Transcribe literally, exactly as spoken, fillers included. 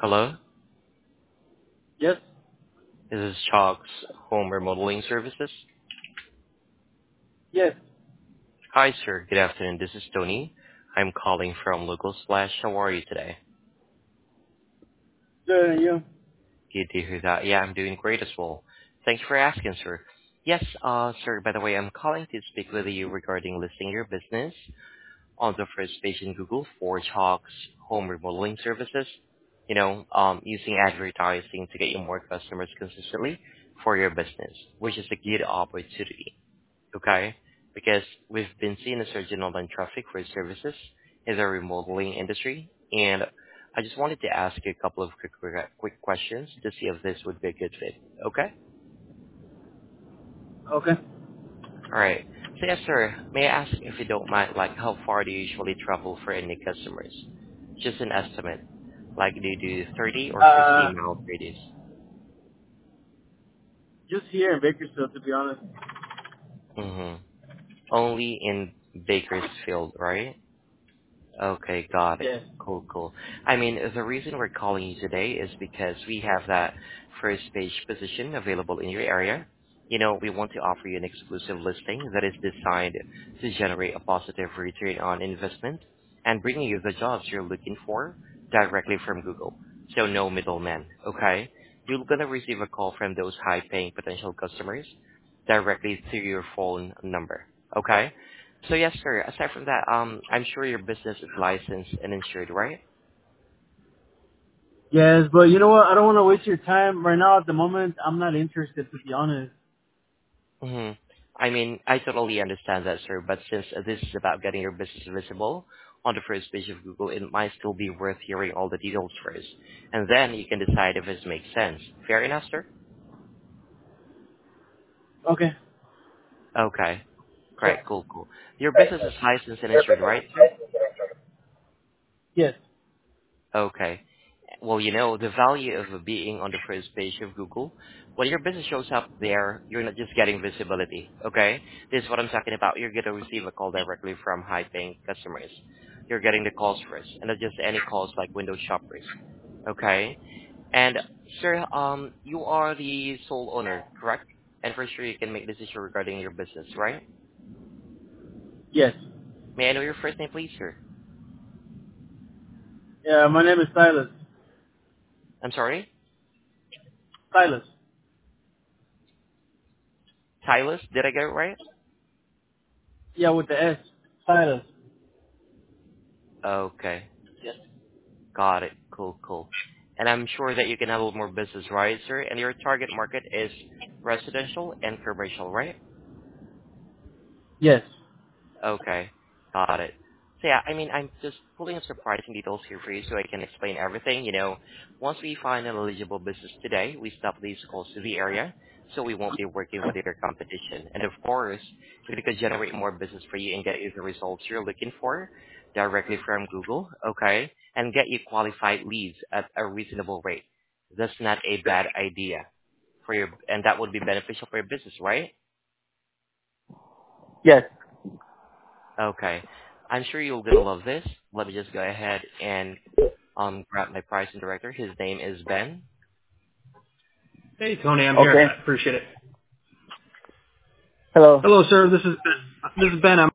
Hello, Yes. this is Chalk's Home Remodeling Services. Yes. Hi, sir. Good afternoon. This is Tony. I'm calling from Local Splash. How are you today? Good. And you? Good to hear that. Yeah, I'm doing great as well. Thanks for asking, sir. Yes, uh, sir, by the way, I'm calling to speak with you regarding listing your business on the first page in Google for Chalk's Home Remodeling Services. You know, um, using advertising to get you more customers consistently for your business, which is a good opportunity. Okay? Because we've been seeing a surge in online traffic for services in the remodeling industry, and I just wanted to ask you a couple of quick quick quick questions to see if this would be a good fit. Okay? Okay. All right. So yes, sir. May I ask if you don't mind, like how far do you usually travel for any customers? Just an estimate. Like do you do thirty or fifty Uh, mile radius? just here in Bakersfield, to be honest. Mm-hmm. Only in Bakersfield, right? Okay, got it. Yes. Cool, cool. I mean, the reason we're calling you today is because we have that first page position available in your area. You know, we want to offer you an exclusive listing that is designed to generate a positive return on investment and bring you the jobs you're looking for directly from Google. So no middleman, okay? You're gonna receive a call from those high-paying potential customers directly to your phone number, okay? So yes, sir. Aside from that, um, I'm sure your business is licensed and insured, right? Yes, but you know what? I don't want to waste your time right now. At the moment, I'm not interested, to be honest. Mm-hmm. I mean, I totally understand that, sir. But since uh, this is about getting your business visible on the first page of Google, it might still be worth hearing all the details first, and then you can decide if this makes sense. Fair enough, sir? Okay. Okay. Great. Cool. Cool. Your business is licensed and insured, right, sir? Yes. Okay. Well, you know, the value of being on the first page of Google, when your business shows up there, you're not just getting visibility, okay? This is what I'm talking about. You're going to receive a call directly from high-paying customers. You're getting the calls first, and not just any calls like window shoppers, okay? And, sir, um, you are the sole owner, correct? And for sure, you can make decision regarding your business, right? Yes. May I know your first name, please, sir? Yeah, my name is Silas. I'm sorry? Silas. Silas, did I get it right? Yeah, with the S. Silas. Okay. Yes. Got it. Cool, cool. And I'm sure that you can handle more business, right, sir? And your target market is residential and commercial, right? Yes. Okay. Got it. So yeah, I mean, I'm just pulling up some pricing details here for you so I can explain everything. You know, once we find an eligible business today, we stop these calls to the area, so we won't be working with your competition. And of course, if we could generate more business for you and get you the results you're looking for directly from Google, okay, and get you qualified leads at a reasonable rate, that's not a bad idea for your, and that would be beneficial for your business, right? Yes. Okay. I'm sure you're gonna love this. Let me just go ahead and um grab my pricing director. His name is Ben. Hey, Tony, I'm here. Okay. I appreciate it. Hello. Hello, sir. This is this is Ben. I'm